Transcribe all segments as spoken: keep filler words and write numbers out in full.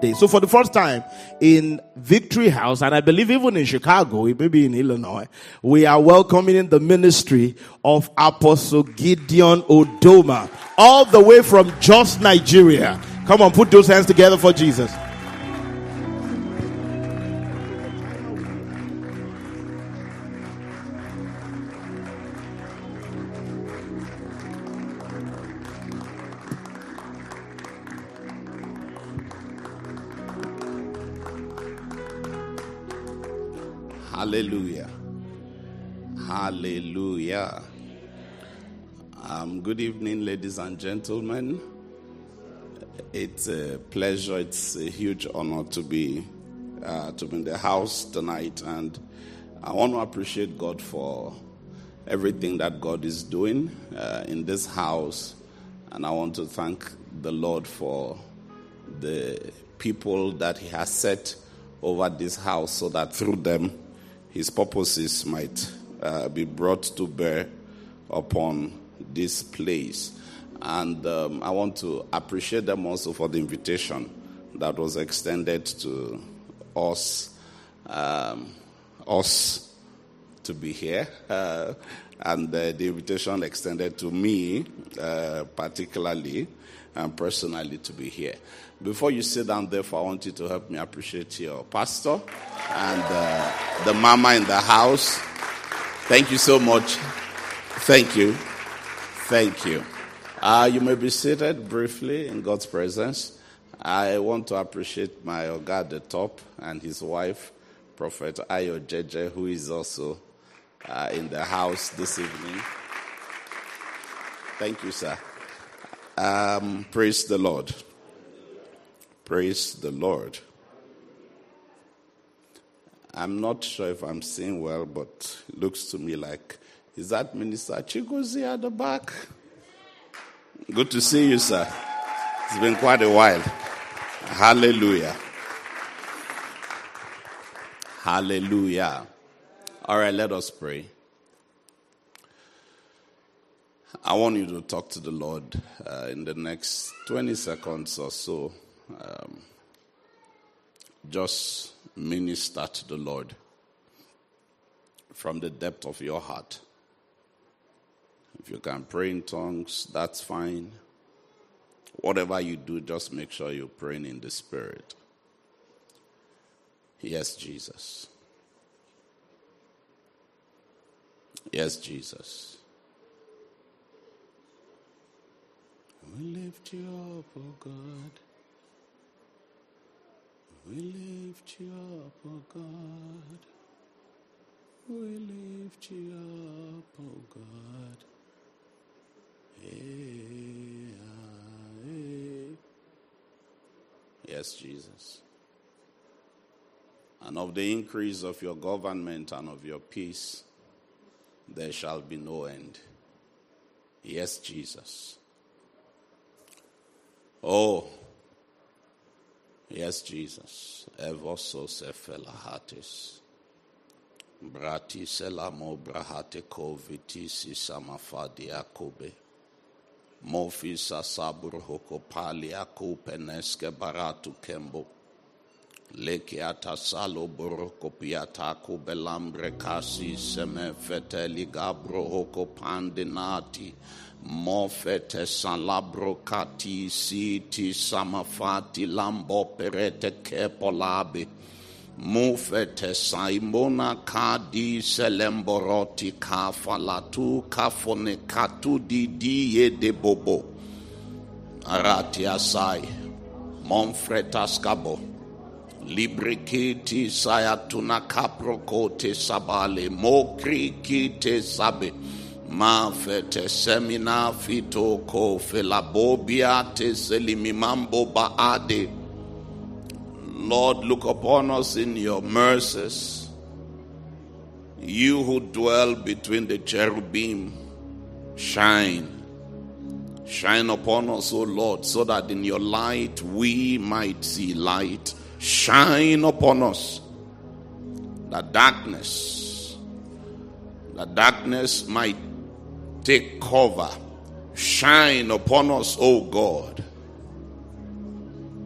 day. So for the first time in Victory House, and I believe even in Chicago, maybe in Illinois, we are welcoming the ministry of Apostle Gideon Odoma, all the way from Jos, Nigeria. Come on, put those hands together for Jesus. Hallelujah. Hallelujah. Um, good evening, ladies and gentlemen. It's a pleasure, it's a huge honor to be uh, to be in the house tonight, and I want to appreciate God for everything that God is doing uh, in this house, and I want to thank the Lord for the people that He has set over this house so that through them His purposes might uh, be brought to bear upon this place. And um, I want to appreciate them also for the invitation that was extended to us, um, us to be here, uh, and uh, the invitation extended to me, uh, particularly and personally, to be here. Before you sit down, therefore, I want you to help me appreciate your pastor and uh, the mama in the house. Thank you so much. Thank you. Thank you. Uh, you may be seated briefly in God's presence. I want to appreciate my Oga at the top and his wife, Prophet Ayo Jeje, who is also uh, in the house this evening. Thank you, sir. Um, praise the Lord. Praise the Lord. I'm not sure if I'm seeing well, but it looks to me like, is that Minister Chigozie at the back? Good to see you, sir. It's been quite a while. Hallelujah. Hallelujah. All right, let us pray. I want you to talk to the Lord uh, in the next twenty seconds or so. Um, just minister to the Lord from the depth of your heart. If you can pray in tongues, that's fine. Whatever you do, just make sure you're praying in the Spirit. Yes, Jesus. Yes, Jesus. We lift you up, oh God. We lift you up, oh God. We lift you up, oh God. Hey, ah, hey. Yes, Jesus. And of the increase of your government and of your peace, there shall be no end. Yes, Jesus. Oh, yes, Jesus. Evoso sefelahatis. Brati selamo brahate koviti sisamafadi akobe. Mofisa sabur hoko pali akupeneske baratu kembo. Lekiata salo boroko piata kubelambre kasi seme feteli gabro hoko pandinati. Mofete salabro kati siti samafati lambo perete kepolabe. Mufete saimona kadi selemboroti kafalatu kafone katu di diye de bobo. Arati asai. Monfretas kabo. Librikiti sayatuna kaprokote sabale. Mokrikite sabe. Ma fete semina fito ko felabobia te selimimambo baade. Lord, look upon us in your mercies. You who dwell between the cherubim, shine. Shine upon us, O Lord, so that in your light we might see light. Shine upon us. The darkness, the darkness might take cover. Shine upon us, O God.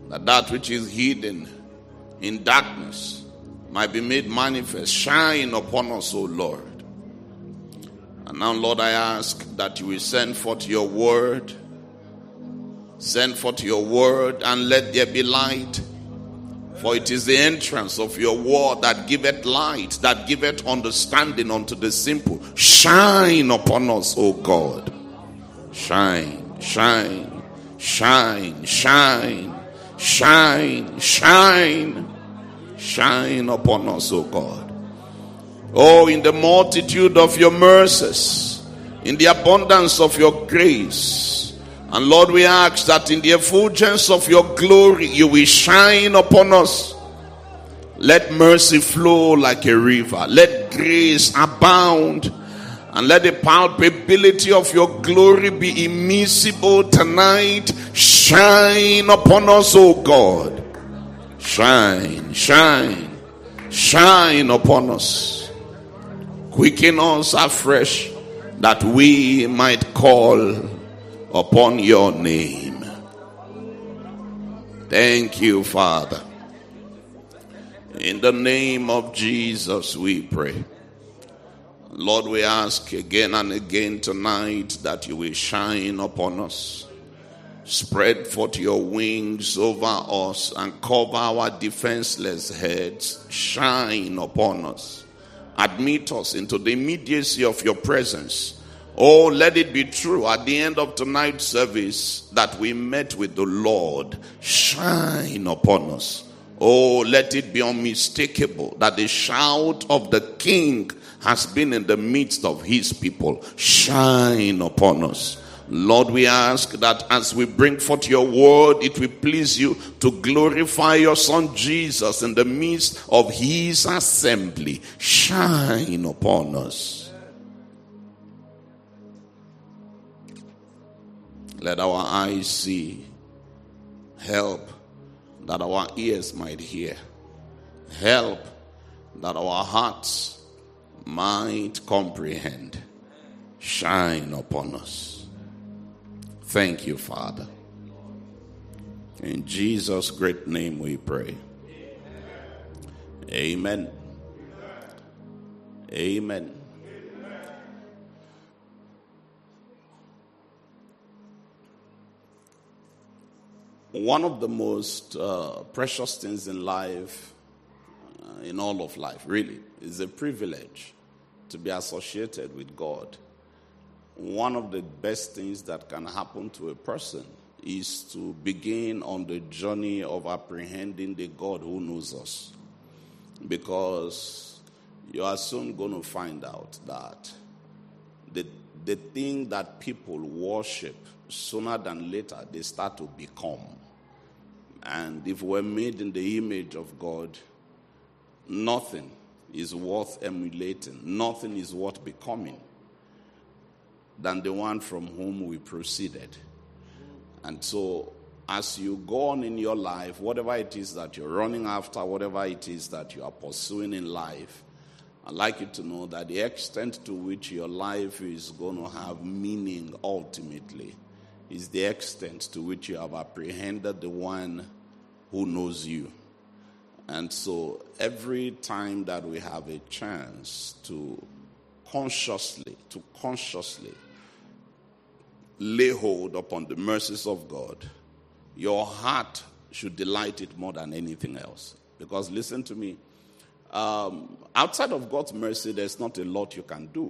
that that which is hidden in darkness might be made manifest. Shine upon us, O Lord. And now, Lord, I ask that you will send forth your word. Send forth your word and let there be light. For it is the entrance of your word that giveth light, that giveth understanding unto the simple. Shine upon us, O God. Shine, shine, shine, shine, shine, shine. Shine upon us, O God. Oh, in the multitude of your mercies, in the abundance of your grace. And Lord, we ask that in the effulgence of your glory, you will shine upon us. Let mercy flow like a river. Let grace abound. And let the palpability of your glory be immiscible tonight. Shine upon us, O God. Shine, shine, shine upon us. Quicken us afresh that we might call upon your name. Thank you, Father. In the name of Jesus we pray. Lord, we ask again and again tonight that you will shine upon us. Spread forth your wings over us and cover our defenseless heads. Shine upon us. Admit us into the immediacy of your presence. Oh, let it be true at the end of tonight's service that we met with the Lord. Shine upon us. Oh, let it be unmistakable that the shout of the King has been in the midst of his people. Shine upon us. Lord, we ask that as we bring forth your word, it will please you to glorify your Son Jesus in the midst of his assembly. Shine upon us. Let our eyes see. Help that our ears might hear. Help that our hearts might comprehend. Shine upon us. Thank you, Father. In Jesus' great name we pray. Amen. Amen. One of the most uh, precious things in life, uh, in all of life, really, is a privilege to be associated with God. One of the best things that can happen to a person is to begin on the journey of apprehending the God who knows us. Because you are soon going to find out that the, the thing that people worship, sooner than later, they start to become. And if we're made in the image of God, nothing is worth emulating. Nothing is worth becoming than the one from whom we proceeded. And so, as you go on in your life, whatever it is that you're running after, whatever it is that you are pursuing in life, I'd like you to know that the extent to which your life is going to have meaning ultimately is the extent to which you have apprehended the one who knows you. And so, every time that we have a chance to consciously, to consciously lay hold upon the mercies of God, your heart should delight it more than anything else. Because listen to me, um, outside of God's mercy, there's not a lot you can do.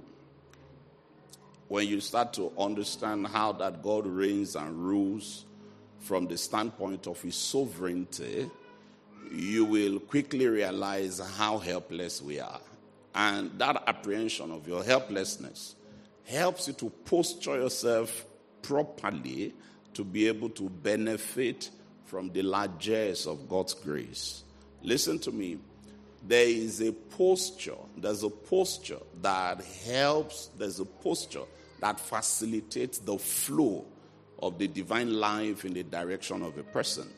When you start to understand how that God reigns and rules from the standpoint of his sovereignty, you will quickly realize how helpless we are. And that apprehension of your helplessness helps you to posture yourself properly to be able to benefit from the largesse of God's grace. Listen to me. There is a posture, there's a posture that helps, there's a posture that facilitates the flow of the divine life in the direction of a person.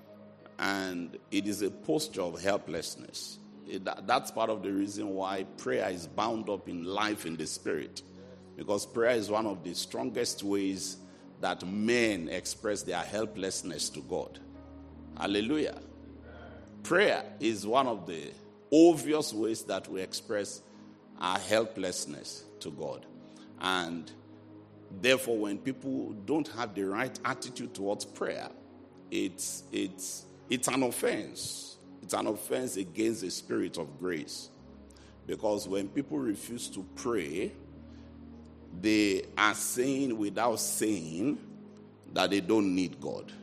And it is a posture of helplessness. It, that's part of the reason why prayer is bound up in life in the spirit. Because prayer is one of the strongest ways that men express their helplessness to God. Hallelujah. Prayer is one of the obvious ways that we express our helplessness to God. And therefore, when people don't have the right attitude towards prayer, it's it's it's an offense. It's an offense against the spirit of grace. Because when people refuse to pray, they are saying without saying that they don't need God.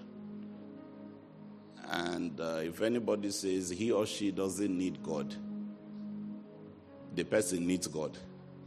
And uh, if anybody says he or she doesn't need God, the person needs God.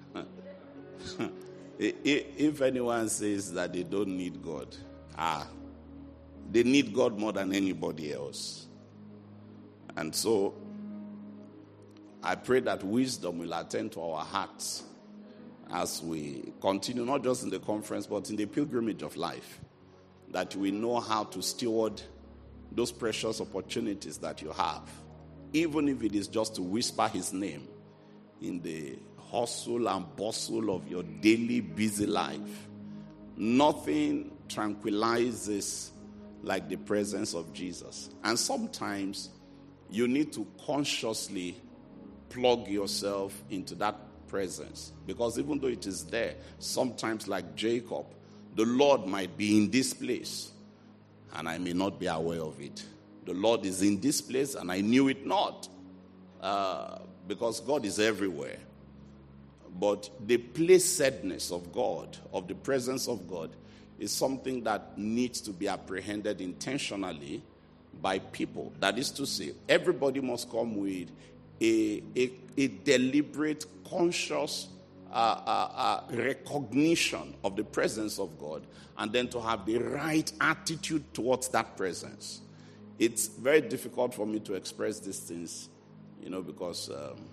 If anyone says that they don't need God, ah, they need God more than anybody else. And so, I pray that wisdom will attend to our hearts as we continue, not just in the conference, but in the pilgrimage of life, that we know how to steward those precious opportunities that you have, even if it is just to whisper his name in the hustle and bustle of your daily busy life. Nothing tranquilizes like the presence of Jesus. And sometimes you need to consciously plug yourself into that presence, because even though it is there, sometimes like Jacob, the Lord might be in this place and I may not be aware of it. The Lord is in this place and I knew it not, uh, because God is everywhere. But the placeedness of God, of the presence of God, is something that needs to be apprehended intentionally by people. That is to say, everybody must come with a, a, a deliberate, conscious uh, uh, uh, recognition of the presence of God, and then to have the right attitude towards that presence. It's very difficult for me to express these things, you know, because um,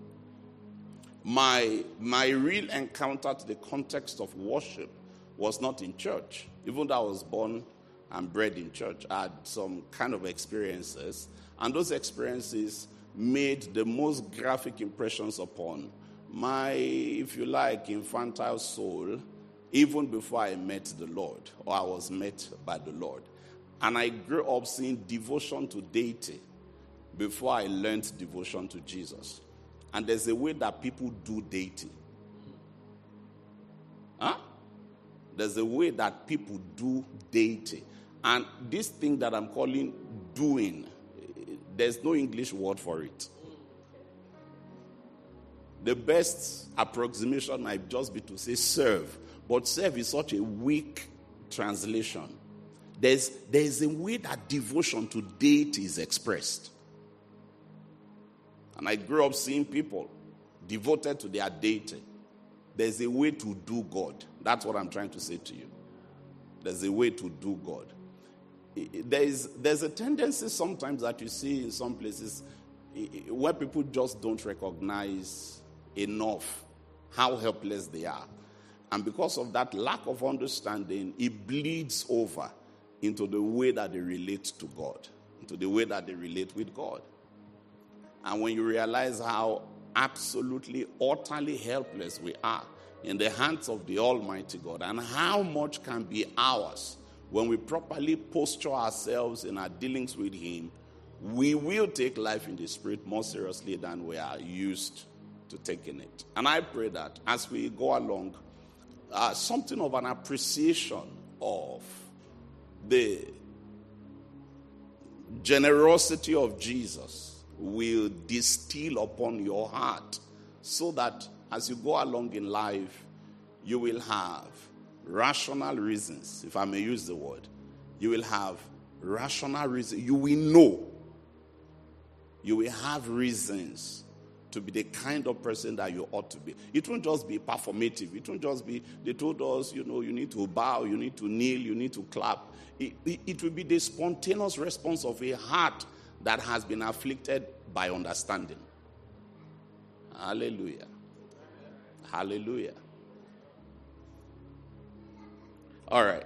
my my real encounter to the context of worship was not in church. Even though I was born and bred in church, I had some kind of experiences, and those experiences made the most graphic impressions upon my, if you like, infantile soul, even before I met the Lord, or I was met by the Lord. And I grew up seeing devotion to deity before I learned devotion to Jesus. And there's a way that people do deity. Huh? There's a way that people do deity. And this thing that I'm calling doing, there's no English word for it. The best approximation might just be to say serve. But serve is such a weak translation. There's, there's a way that devotion to deity is expressed. And I grew up seeing people devoted to their deity. There's a way to do God. That's what I'm trying to say to you. There's a way to do God. There's, there's a tendency sometimes that you see in some places where people just don't recognize enough how helpless they are. And because of that lack of understanding, it bleeds over into the way that they relate to God, into the way that they relate with God. And when you realize how absolutely, utterly helpless we are in the hands of the Almighty God, and how much can be ours when we properly posture ourselves in our dealings with Him, we will take life in the Spirit more seriously than we are used to taking it. And I pray that as we go along, uh, something of an appreciation of the generosity of Jesus will distill upon your heart, so that as you go along in life, you will have rational reasons, if I may use the word. You will have rational reasons. You will know. You will have reasons to be the kind of person that you ought to be. It won't just be performative. It won't just be, they told us, you know, you need to bow, you need to kneel, you need to clap. It, it, it will be the spontaneous response of a heart that has been afflicted by understanding. Hallelujah. Hallelujah. All right.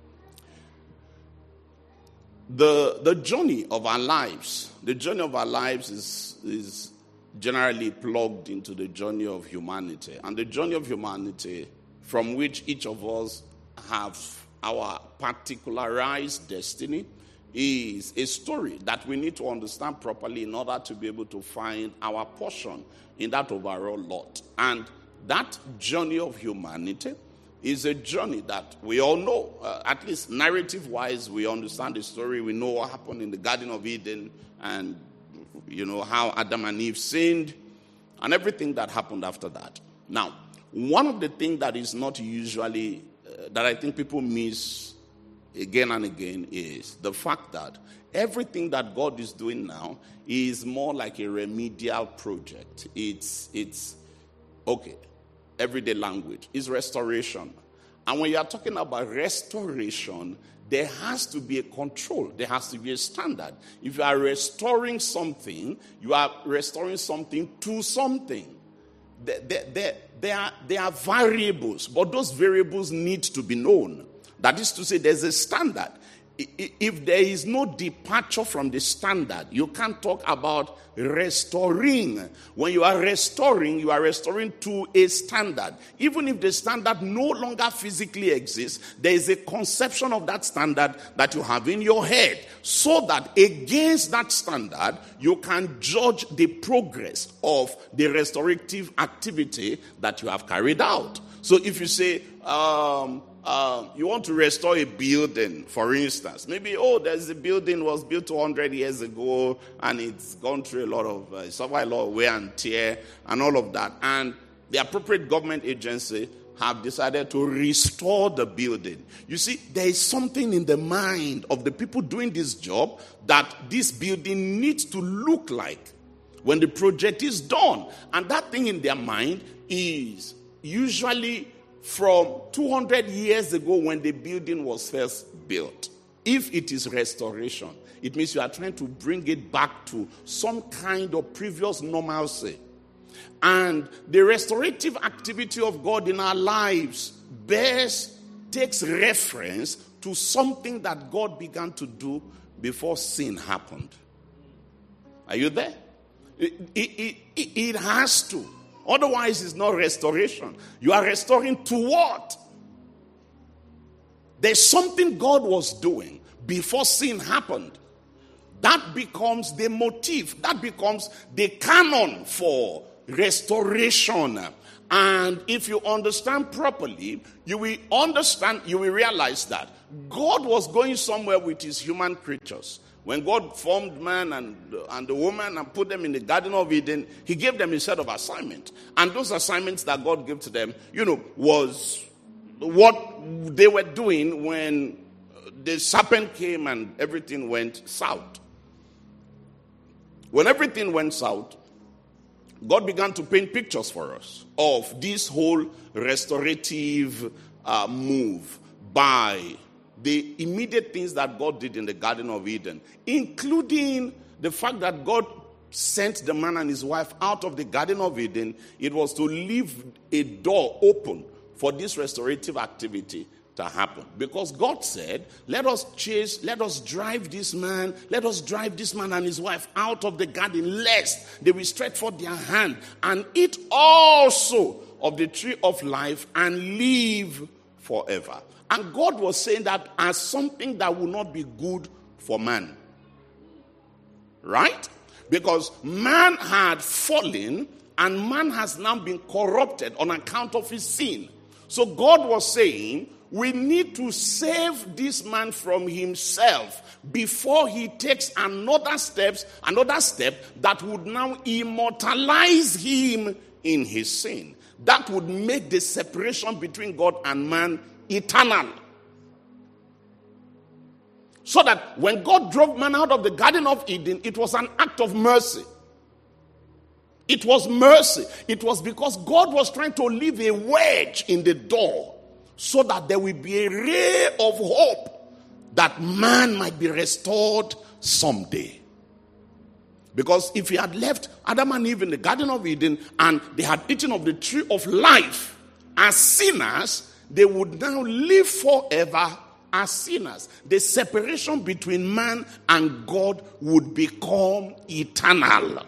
The, the journey of our lives, the journey of our lives is, is generally plugged into the journey of humanity. And the journey of humanity, from which each of us have our particularized destiny, is a story that we need to understand properly in order to be able to find our portion in that overall lot. And that journey of humanity is a journey that we all know. Uh, at least narrative-wise, we understand the story. We know what happened in the Garden of Eden and, you know, how Adam and Eve sinned and everything that happened after that. Now, one of the things that is not usually, uh, that I think people miss again and again is the fact that everything that God is doing now is more like a remedial project. It's, it's okay, everyday language. It's restoration. And when you are talking about restoration, there has to be a control. There has to be a standard. If you are restoring something, you are restoring something to something. There, there, there, there, are, there are variables, but those variables need to be known. That is to say, there's a standard. If there is no departure from the standard, you can't talk about restoring. When you are restoring, you are restoring to a standard. Even if the standard no longer physically exists, there is a conception of that standard that you have in your head, so that against that standard, you can judge the progress of the restorative activity that you have carried out. So if you say, um, Uh, you want to restore a building, for instance. Maybe, oh, there's a building was built two hundred years ago and it's gone through a lot of, uh, it's suffered a lot of wear and tear and all of that. And the appropriate government agency have decided to restore the building. You see, there is something in the mind of the people doing this job that this building needs to look like when the project is done. And that thing in their mind is usually from two hundred years ago when the building was first built. If it is restoration, it means you are trying to bring it back to some kind of previous normalcy. And the restorative activity of God in our lives best takes reference to something that God began to do before sin happened. Are you there? It, it, it, it has to. Otherwise, it's not restoration. You are restoring to what? There's something God was doing before sin happened. That becomes the motif. That becomes the canon for restoration. And if you understand properly, you will understand, you will realize that God was going somewhere with his human creatures. When God formed man and, and the woman and put them in the Garden of Eden, he gave them a set of assignments. And those assignments that God gave to them, you know, was what they were doing when the serpent came and everything went south. When everything went south, God began to paint pictures for us of this whole restorative uh, move by the immediate things that God did in the Garden of Eden, including the fact that God sent the man and his wife out of the Garden of Eden. It was to leave a door open for this restorative activity to happen. Because God said, let us chase, let us drive this man, let us drive this man and his wife out of the garden, lest they will stretch forth their hand and eat also of the tree of life and live forever. And God was saying that as something that will not be good for man. Right? Because man had fallen and man has now been corrupted on account of his sin. So God was saying, we need to save this man from himself before he takes another steps, another step that would now immortalize him in his sin. That would make the separation between God and man eternal. So that when God drove man out of the Garden of Eden, it was an act of mercy. It was mercy. It was because God was trying to leave a wedge in the door so that there will be a ray of hope that man might be restored someday. Because if he had left Adam and Eve in the Garden of Eden and they had eaten of the tree of life as sinners, they would now live forever as sinners. The separation between man and God would become eternal.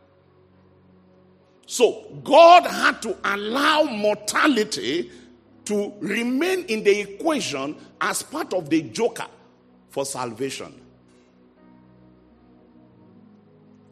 So God had to allow mortality to remain in the equation as part of the joker for salvation.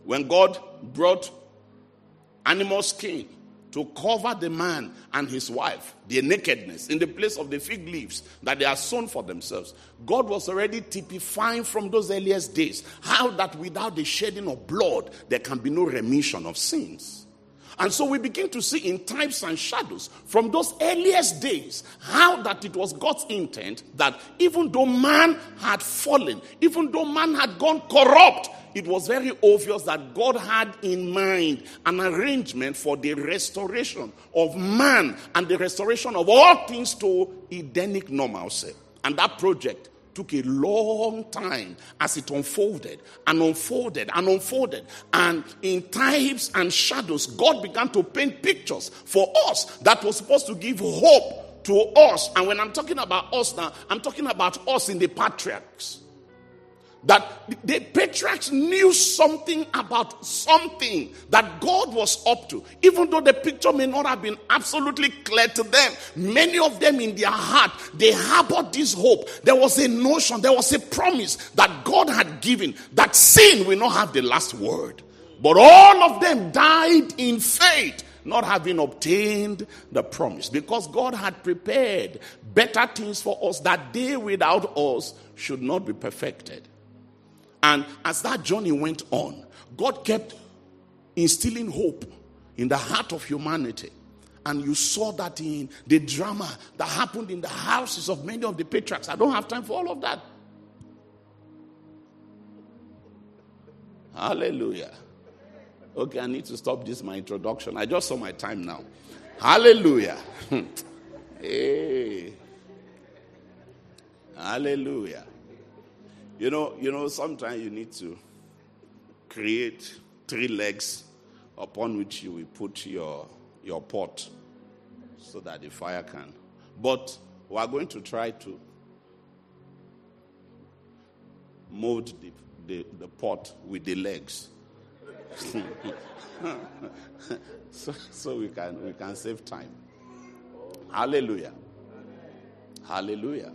when God brought animal skin to cover the man and his wife, their nakedness, in the place of the fig leaves that they are sown for themselves. God was already typifying from those earliest days how that without the shedding of blood, there can be no remission of sins. And so we begin to see in types and shadows from those earliest days how that it was God's intent that even though man had fallen, even though man had gone corrupt, it was very obvious that God had in mind an arrangement for the restoration of man and the restoration of all things to Edenic normalcy. And that project took a long time as it unfolded and unfolded and unfolded. And in types and shadows, God began to paint pictures for us that was supposed to give hope to us. And when I'm talking about us now, I'm talking about us in the patriarchs. That the patriarchs knew something about something that God was up to. Even though the picture may not have been absolutely clear to them, many of them in their heart, they harbored this hope. There was a notion, there was a promise that God had given that sin will not have the last word. But all of them died in faith, not having obtained the promise, because God had prepared better things for us, that they without us should not be perfected. And as that journey went on, God kept instilling hope in the heart of humanity. And you saw that in the drama that happened in the houses of many of the patriarchs. I don't have time for all of that. Hallelujah. Okay, I need to stop this, my introduction. I just saw my time now. Hallelujah. Hey. Hallelujah. You know, you know, sometimes you need to create three legs upon which you will put your, your pot so that the fire can. But we are going to try to mold the, the, the pot with the legs. so so we can we can save time. Hallelujah. Hallelujah.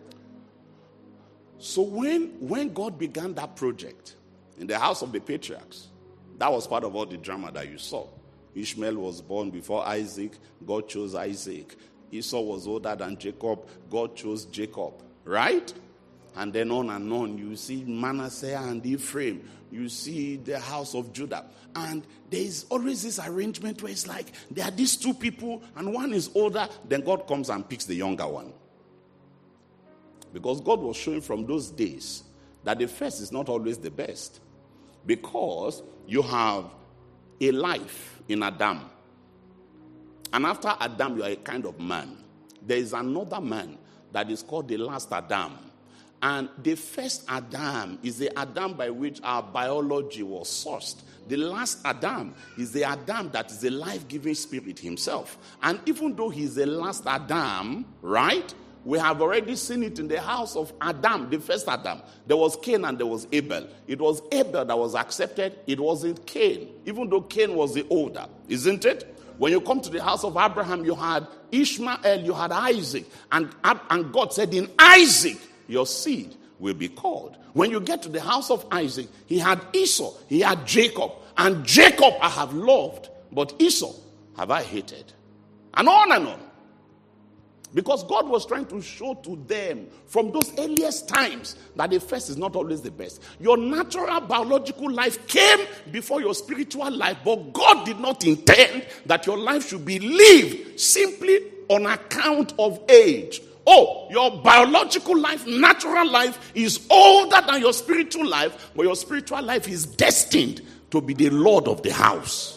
So when, when God began that project in the house of the patriarchs, that was part of all the drama that you saw. Ishmael was born before Isaac. God chose Isaac. Esau was older than Jacob. God chose Jacob. Right? And then on and on, you see Manasseh and Ephraim. You see the house of Judah. And there is always this arrangement where it's like, there are these two people, and one is older, then God comes and picks the younger one. Because God was showing from those days that the first is not always the best. Because you have a life in Adam. And after Adam, you are a kind of man. There is another man that is called the last Adam. And the first Adam is the Adam by which our biology was sourced. The last Adam is the Adam that is the life-giving spirit himself. And even though he's the last Adam, right? We have already seen it in the house of Adam, the first Adam. There was Cain and there was Abel. It was Abel that was accepted. It wasn't Cain, even though Cain was the older. Isn't it? When you come to the house of Abraham, you had Ishmael, you had Isaac. And, and God said, in Isaac, your seed will be called. When you get to the house of Isaac, he had Esau, he had Jacob. And Jacob I have loved, but Esau have I hated. And on and on. Because God was trying to show to them from those earliest times that the first is not always the best. Your natural biological life came before your spiritual life, but God did not intend that your life should be lived simply on account of age. Oh, your biological life, natural life is older than your spiritual life, but your spiritual life is destined to be the Lord of the house.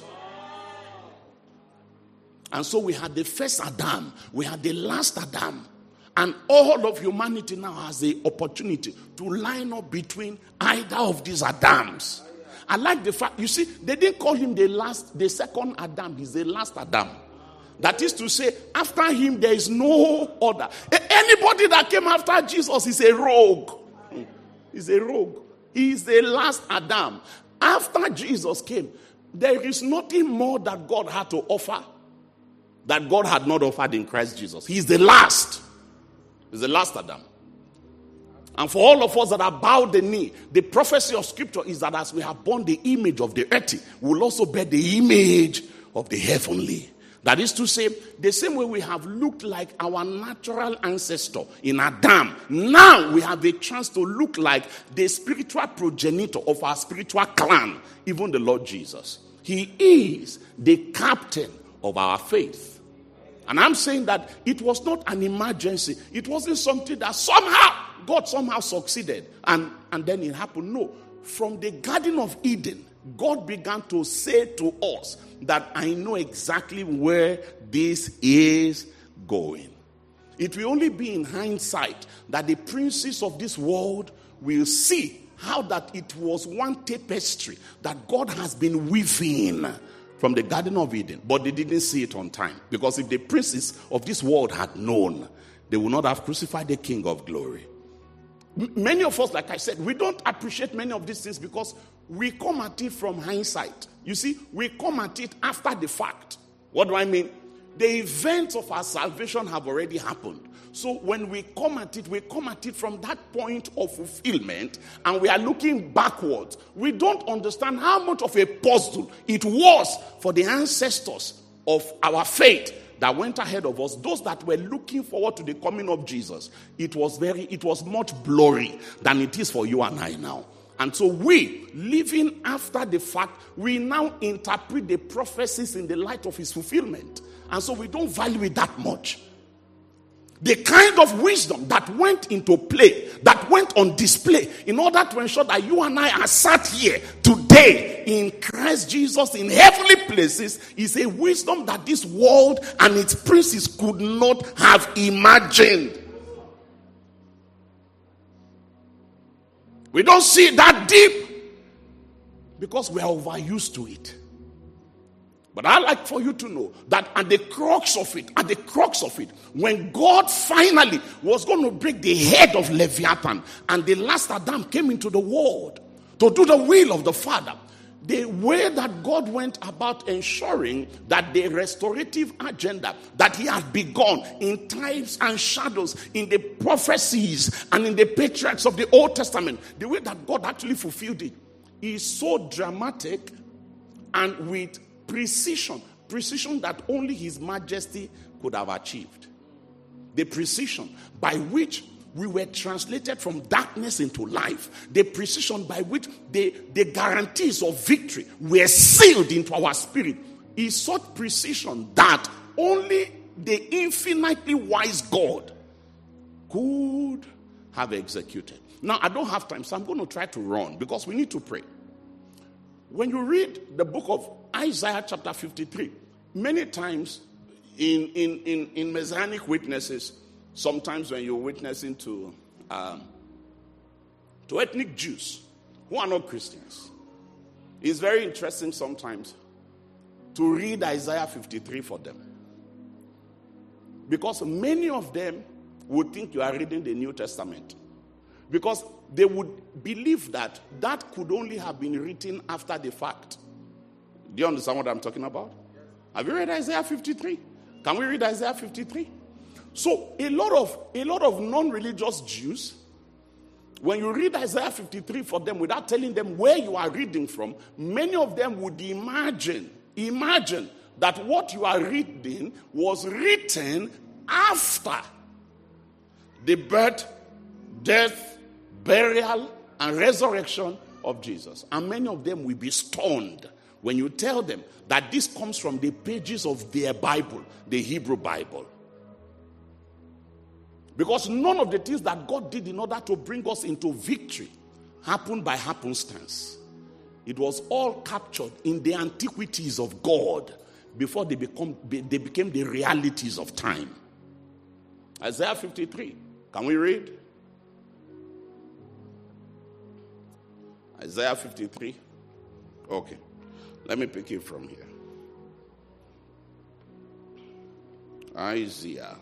And so we had the first Adam, we had the last Adam, and all of humanity now has the opportunity to line up between either of these Adams. I like the fact, you see, they didn't call him the last, the second Adam, he's the last Adam. That is to say, after him there is no other. Anybody that came after Jesus is a rogue. He's a rogue. He is the last Adam. After Jesus came, there is nothing more that God had to offer that God had not offered in Christ Jesus. He is the last. He's the last Adam. And for all of us that are bowed the knee, the prophecy of Scripture is that as we have borne the image of the earthly, we will also bear the image of the heavenly. That is to say, the same way we have looked like our natural ancestor in Adam, now we have a chance to look like the spiritual progenitor of our spiritual clan, even the Lord Jesus. He is the captain of our faith. And I'm saying that it was not an emergency. It wasn't something that somehow, God somehow succeeded and, and then it happened. No. From the Garden of Eden, God began to say to us that I know exactly where this is going. It will only be in hindsight that the princes of this world will see how that it was one tapestry that God has been weaving from the Garden of Eden. But they didn't see it on time. Because if the princes of this world had known, they would not have crucified the King of Glory. Many of us, like I said, we don't appreciate many of these things because we come at it from hindsight. You see, we come at it after the fact. What do I mean? The events of our salvation have already happened. So when we come at it, we come at it from that point of fulfillment and we are looking backwards. We don't understand how much of a puzzle it was for the ancestors of our faith that went ahead of us, those that were looking forward to the coming of Jesus. It was very, it was much blurry than it is for you and I now. And so we, living after the fact, we now interpret the prophecies in the light of his fulfillment. And so we don't value it that much. The kind of wisdom that went into play, that went on display in order to ensure that you and I are sat here today in Christ Jesus in heavenly places is a wisdom that this world and its princes could not have imagined. We don't see it that deep because we are overused to it. But I'd like for you to know that at the crux of it, at the crux of it, when God finally was going to break the head of Leviathan and the last Adam came into the world to do the will of the Father, the way that God went about ensuring that the restorative agenda that he had begun in types and shadows in the prophecies and in the patriarchs of the Old Testament, the way that God actually fulfilled it is so dramatic and with precision, precision that only his majesty could have achieved. The precision by which we were translated from darkness into life. The precision by which the, the guarantees of victory were sealed into our spirit is such precision that only the infinitely wise God could have executed. Now, I don't have time, so I'm going to try to run because we need to pray. When you read the book of Isaiah chapter fifty-three, many times in, in, in, in Messianic witnesses, sometimes when you're witnessing to, um, to ethnic Jews who are not Christians, it's very interesting sometimes to read Isaiah fifty-three for them. Because many of them would think you are reading the New Testament. Because they would believe that that could only have been written after the fact. Do you understand what I'm talking about? Have you read Isaiah fifty-three? Can we read Isaiah fifty-three? So a lot of a lot of non-religious Jews, when you read Isaiah fifty-three for them without telling them where you are reading from, many of them would imagine, imagine that what you are reading was written after the birth, death, burial, and resurrection of Jesus. And many of them will be stunned when you tell them that this comes from the pages of their Bible, the Hebrew Bible. Because none of the things that God did in order to bring us into victory happened by happenstance. It was all captured in the antiquities of God before they become they became the realities of time. Isaiah fifty-three. Can we read? Isaiah fifty-three. Okay. Let me pick it from here. Isaiah.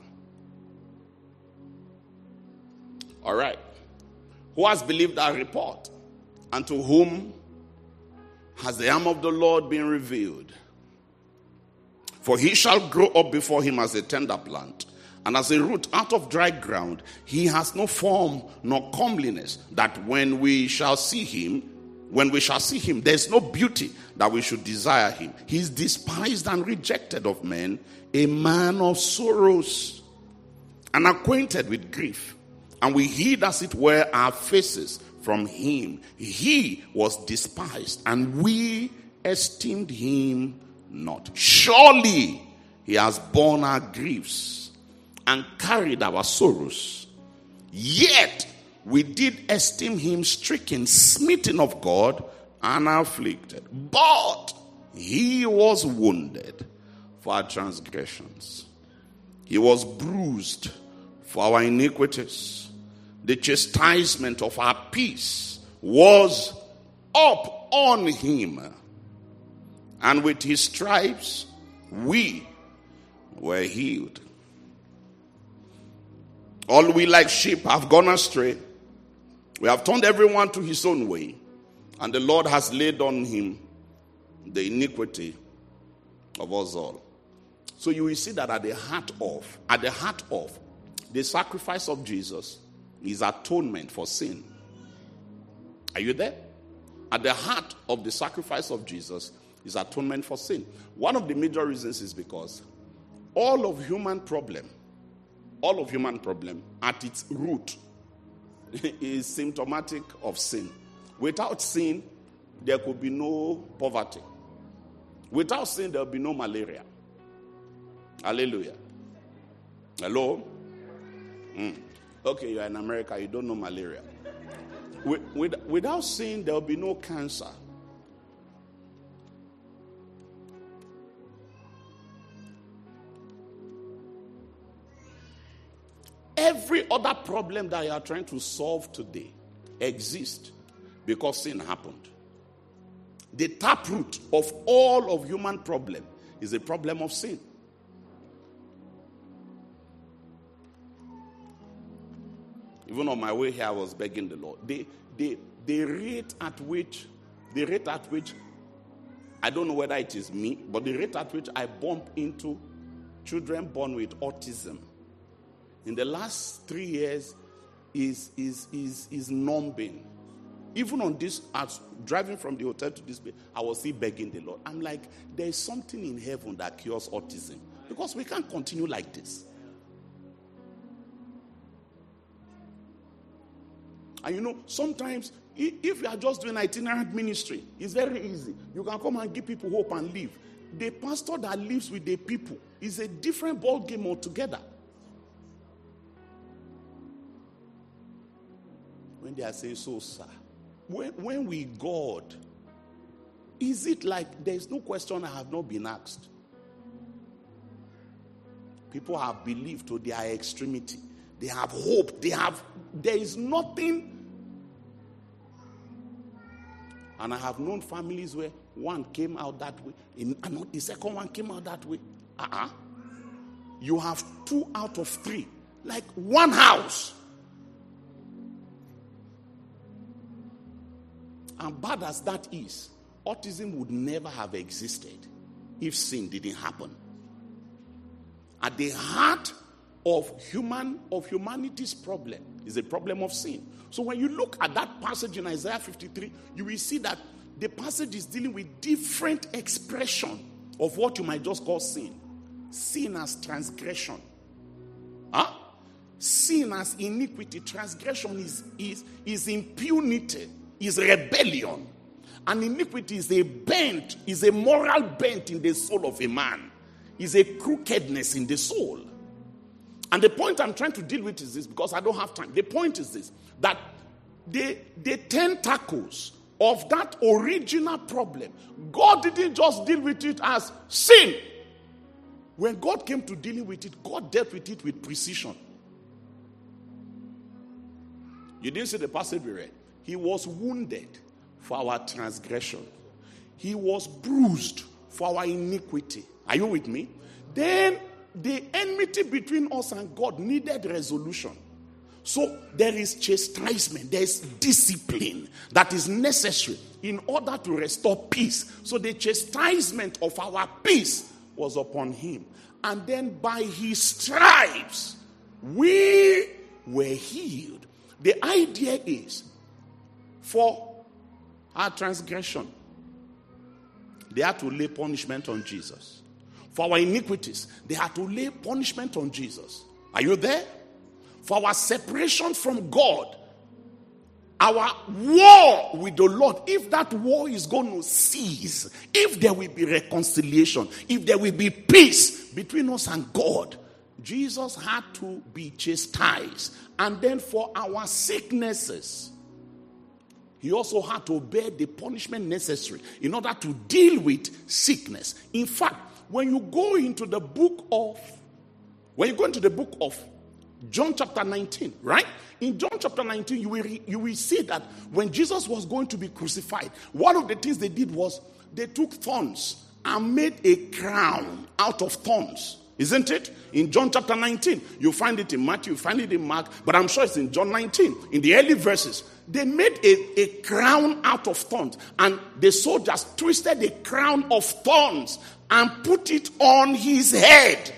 All right. Who has believed our report? And to whom has the arm of the Lord been revealed? For he shall grow up before him as a tender plant, And as a root out of dry ground, he has no form nor comeliness, that when we shall see him, when we shall see him, there's no beauty that we should desire him. He is despised and rejected of men, a man of sorrows, and acquainted with grief. And we hid, as it were, our faces from him. He was despised, and we esteemed him not. Surely he has borne our griefs and carried our sorrows. Yet we did esteem him stricken, smitten of God, and afflicted. But he was wounded for our transgressions. He was bruised for our iniquities. The chastisement of our peace was up on him. And with his stripes we were healed. All we like sheep have gone astray. We have turned everyone to his own way. And the Lord has laid on him the iniquity of us all. So you will see that at the heart of, at the heart of the sacrifice of Jesus is atonement for sin. Are you there? At the heart of the sacrifice of Jesus is atonement for sin. One of the major reasons is because all of human problem, all of human problem at its root is symptomatic of sin. Without sin, there could be no poverty. Without sin, there will be no malaria. Hallelujah. Hello? Mm. Okay, you are in America, you don't know malaria. With, with, without sin, there will be no cancer. Every other problem that you are trying to solve today exists because sin happened. The taproot of all of human problem is a problem of sin. Even on my way here, I was begging the Lord. The, the, the rate at which, the rate at which, I don't know whether it is me, but the rate at which I bump into children born with autism in the last three years is is is is numbing. Even on this, as driving from the hotel to this place, I was still begging the Lord. I'm like, there is something in heaven that cures autism, because we can't continue like this. And you know, sometimes if you are just doing itinerant ministry, it's very easy. You can come and give people hope and leave. The pastor that lives with the people is a different ball game altogether. When they are saying, so sir, when, when we God, is it like there is no question I have not been asked? People have believed to their extremity. They have hope. They have, there is nothing. And I have known families where one came out that way, and the second one came out that way. Uh-uh. You have two out of three, like one house. And bad as that is, autism would never have existed if sin didn't happen. At the heart of human of humanity's problem is a problem of sin. So when you look at that passage in Isaiah fifty-three, you will see that the passage is dealing with different expression of what you might just call sin. Sin as transgression. Huh? Sin as iniquity. Transgression is, is, is impunity, is rebellion. And iniquity is a bent, is a moral bent in the soul of a man. Is a crookedness in the soul. And the point I'm trying to deal with is this, because I don't have time. The point is this, that the, the tentacles of that original problem, God didn't just deal with it as sin. When God came to dealing with it, God dealt with it with precision. You didn't see the passage we read. He was wounded for our transgression. He was bruised for our iniquity. Are you with me? Then the enmity between us and God needed resolution. So there is chastisement, there is discipline that is necessary in order to restore peace. So the chastisement of our peace was upon him. And then by his stripes we were healed. The idea is for our transgression, they had to lay punishment on Jesus. For our iniquities, they had to lay punishment on Jesus. Are you there? For our separation from God, our war with the Lord, if that war is going to cease, if there will be reconciliation, if there will be peace between us and God, Jesus had to be chastised. And then for our sicknesses, he also had to bear the punishment necessary in order to deal with sickness. In fact, when you go into the book of, when you go into the book of John chapter nineteen, right? In John chapter nineteen, you will, you will see that when Jesus was going to be crucified, one of the things they did was they took thorns and made a crown out of thorns. Isn't it? In John chapter nineteen, you find it in Matthew, you find it in Mark, but I'm sure it's in John nineteen. In the early verses, they made a, a crown out of thorns, and the soldiers twisted a crown of thorns and put it on his head.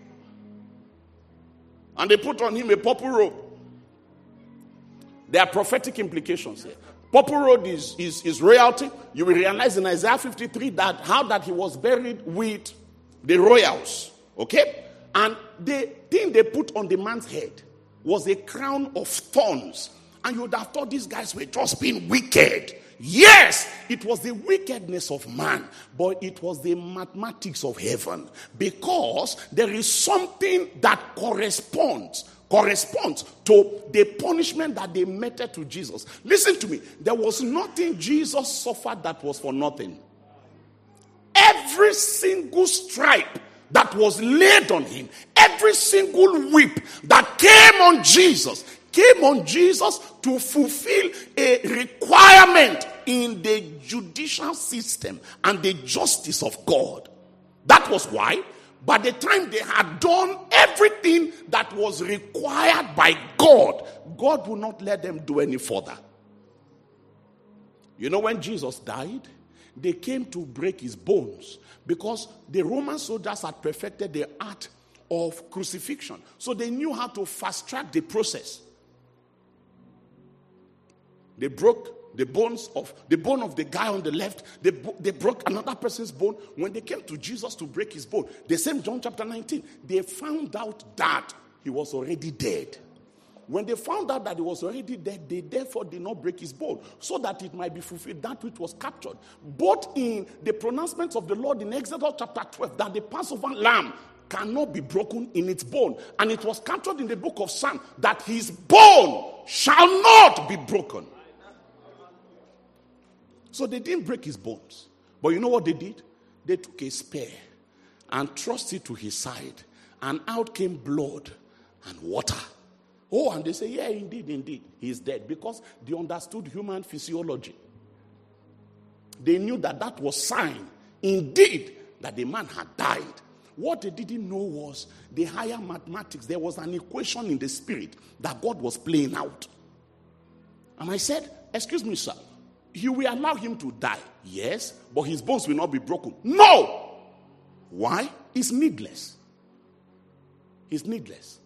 And they put on him a purple robe. There are prophetic implications here. Purple robe is, is, is royalty. You will realize in Isaiah fifty-three that how that he was buried with the royals. Okay? And the thing they put on the man's head was a crown of thorns. And you would have thought these guys were just being wicked. Yes, it was the wickedness of man, but it was the mathematics of heaven. Because there is something that corresponds, corresponds to the punishment that they meted to Jesus. Listen to me. There was nothing Jesus suffered that was for nothing. Every single stripe that was laid on him, every single whip that came on Jesus, came on Jesus to fulfill a requirement in the judicial system and the justice of God. That was why, by the time they had done everything that was required by God, God would not let them do any further. You know, when Jesus died, they came to break his bones because the Roman soldiers had perfected the art of crucifixion. So they knew how to fast track the process. They broke the bones of the bone of the guy on the left. They, they broke another person's bone. When they came to Jesus to break his bone, the same John chapter nineteen, they found out that he was already dead. When they found out that he was already dead, they therefore did not break his bone, so that it might be fulfilled that which was captured. Both in the pronouncements of the Lord in Exodus chapter twelve, that the Passover lamb cannot be broken in its bone. And it was captured in the book of Psalm that his bone shall not be broken. So they didn't break his bones. But you know what they did? They took a spear and thrust it to his side. And out came blood and water. Oh, and they say, yeah, indeed, indeed, he's dead. Because they understood human physiology. They knew that that was sign, indeed, that the man had died. What they didn't know was the higher mathematics. There was an equation in the spirit that God was playing out. And I said, excuse me, sir, you will allow him to die. Yes, but his bones will not be broken. No! Why? It's needless. It's needless.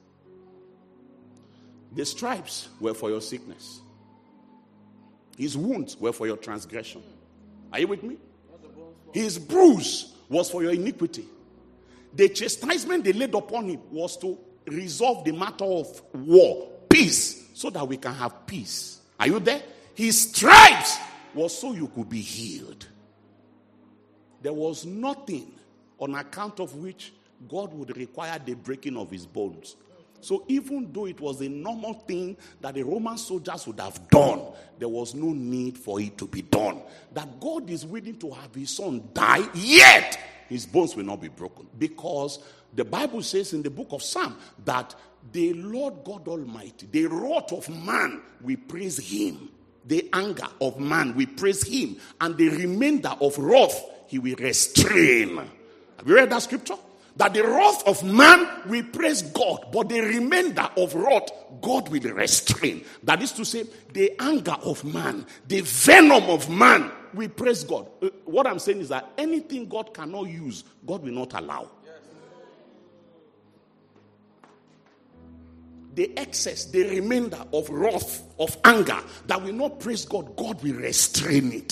The stripes were for your sickness. His wounds were for your transgression. Are you with me? His bruise was for your iniquity. The chastisement they laid upon him was to resolve the matter of war, peace, so that we can have peace. Are you there? His stripes was so you could be healed. There was nothing on account of which God would require the breaking of his bones. So even though it was a normal thing that the Roman soldiers would have done, there was no need for it to be done. That God is willing to have his son die, yet his bones will not be broken. Because the Bible says in the book of Psalm that the Lord God Almighty, the wrath of man, we praise him. The anger of man, we praise him. And the remainder of wrath, he will restrain. Have you read that scripture? That the wrath of man, we praise God. But the remainder of wrath, God will restrain. That is to say, the anger of man, the venom of man, we praise God. Uh, what I'm saying is that anything God cannot use, God will not allow. Yes. the excess, the remainder of wrath, of anger that will not praise God, God will restrain it.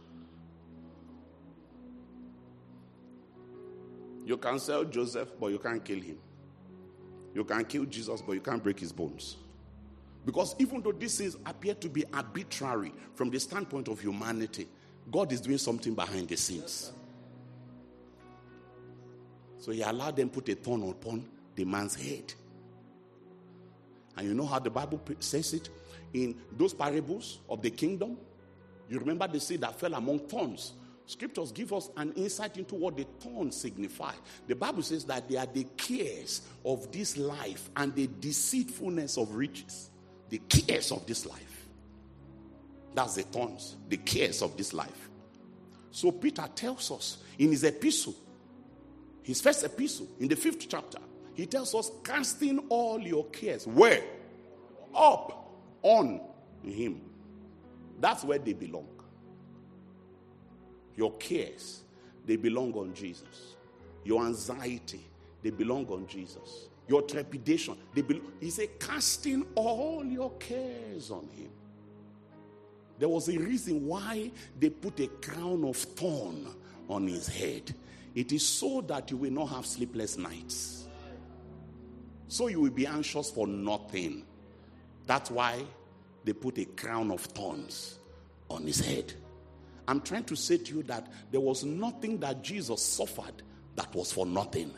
You can sell Joseph, but you can't kill him. You can kill Jesus, but you can't break his bones. Because even though these things appear to be arbitrary from the standpoint of humanity, God is doing something behind the scenes. So he allowed them to put a thorn upon the man's head. And you know how the Bible says it? In those parables of the kingdom, you remember the seed that fell among thorns. Scriptures give us an insight into what the thorns signify. The Bible says that they are the cares of this life and the deceitfulness of riches. The cares of this life. That's the thorns, the cares of this life. So Peter tells us in his epistle, his first epistle, in the fifth chapter, he tells us, casting all your cares, where? Up on him. That's where they belong. Your cares, they belong on Jesus. Your anxiety, they belong on Jesus. Your trepidation, they belong. He said, casting all your cares on him. There was a reason why they put a crown of thorn on his head. It is so that you will not have sleepless nights. So you will be anxious for nothing. That's why they put a crown of thorns on his head. I'm trying to say to you that there was nothing that Jesus suffered that was for nothing.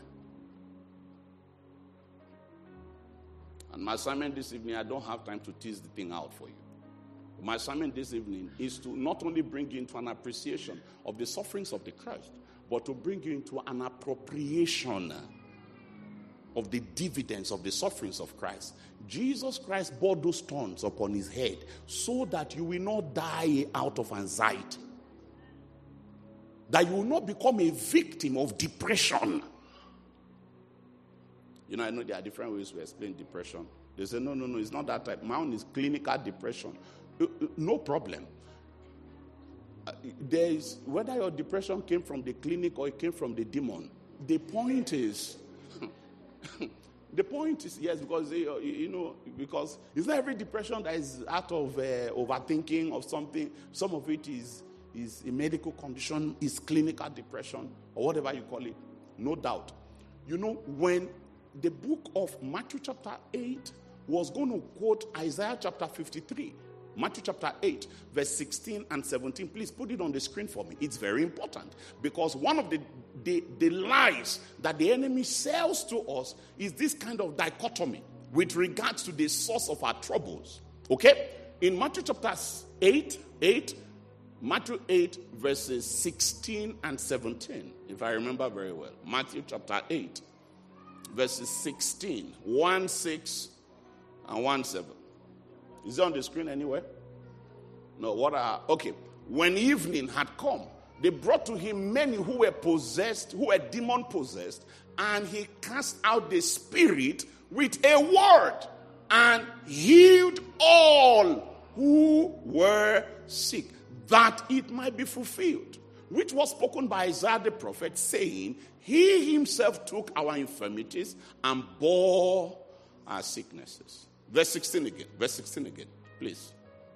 And my assignment this evening, I don't have time to tease the thing out for you. My assignment this evening is to not only bring you into an appreciation of the sufferings of the Christ, but to bring you into an appropriation of the dividends of the sufferings of Christ. Jesus Christ bore those thorns upon his head so that you will not die out of anxiety. That you will not become a victim of depression. You know, I know there are different ways to explain depression. They say, no, no, no, it's not that type. Mine is clinical depression. No problem. There is, whether your depression came from the clinic or it came from the demon, the point is, the point is, yes, because, you know, because it's not every depression that is out of uh, overthinking of something. Some of it is, is a medical condition, is clinical depression, or whatever you call it. No doubt. You know, when the book of Matthew chapter eight was going to quote Isaiah chapter fifty-three, Matthew chapter eight, verse sixteen and seventeen. Please put it on the screen for me. It's very important. Because one of the, the, the lies that the enemy sells to us is this kind of dichotomy with regards to the source of our troubles. Okay? In Matthew chapter eight, eight, Matthew eight, verses sixteen and seventeen, if I remember very well. Matthew chapter eight, verses sixteen, one, six, and one, seven. Is it on the screen anywhere? No, what are, okay. When evening had come, they brought to him many who were possessed, who were demon possessed, and he cast out the spirit with a word and healed all who were sick, that it might be fulfilled, which was spoken by Isaiah the prophet, saying, he himself took our infirmities and bore our sicknesses. Verse sixteen again. Verse sixteen again, please.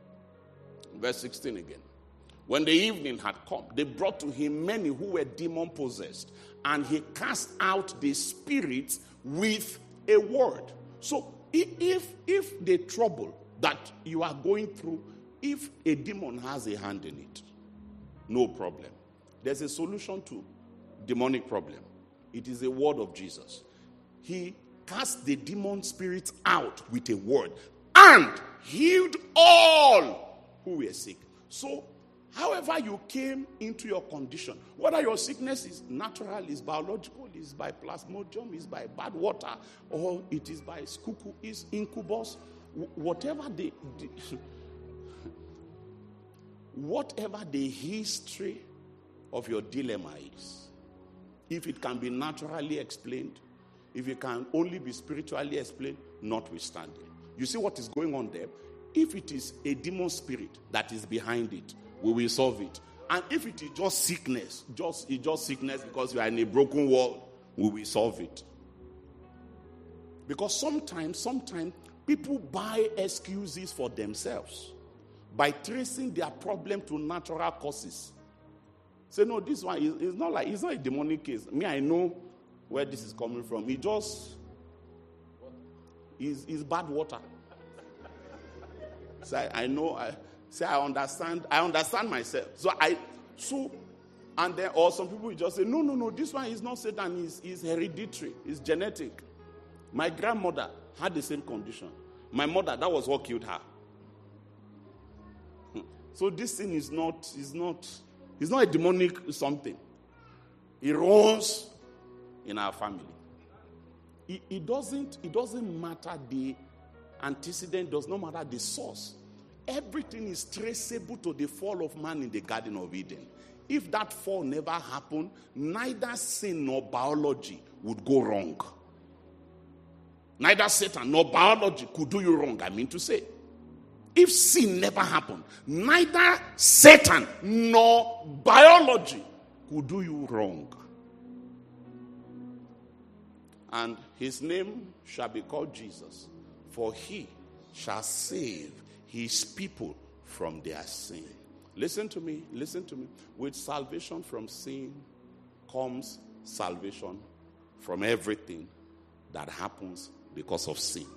Verse sixteen again. When the evening had come, they brought to him many who were demon possessed, and he cast out the spirits with a word. So if if the trouble that you are going through, if a demon has a hand in it, no problem. There's a solution to demonic problem. It is a word of Jesus. He cast the demon spirits out with a word and healed all who were sick. So, however you came into your condition, whether your sickness is natural, is biological, is by plasmodium, is by bad water, or it is by skuku, is incubus, whatever the, the whatever the history of your dilemma is, if it can be naturally explained, if it can only be spiritually explained, notwithstanding. You see what is going on there? If it is a demon spirit that is behind it, we will solve it. And if it is just sickness, just it's just sickness because you are in a broken world, we will solve it. Because sometimes, sometimes People buy excuses for themselves by tracing their problem to natural causes. Say, no, this one is, is not like, it's not a demonic case. Me, I know where this is coming from. It just is, is bad water. So I, I know, I say I understand, I understand myself. So I, so, and then, or some people will just say, no, no, no, this one is not Satan, it's, it's hereditary, it's genetic. My grandmother had the same condition. My mother, that was what killed her. So this thing is not, is not, it's not a demonic something. It runs in our family. It, it doesn't, it doesn't matter the antecedent, does not matter the source. Everything is traceable to the fall of man in the Garden of Eden. If that fall never happened, neither sin nor biology would go wrong. Neither Satan nor biology could do you wrong, I mean to say. If sin never happened, neither Satan nor biology could do you wrong. And his name shall be called Jesus, for he shall save his people from their sin. Listen to me, listen to me. With salvation from sin comes salvation from everything that happens because of sin.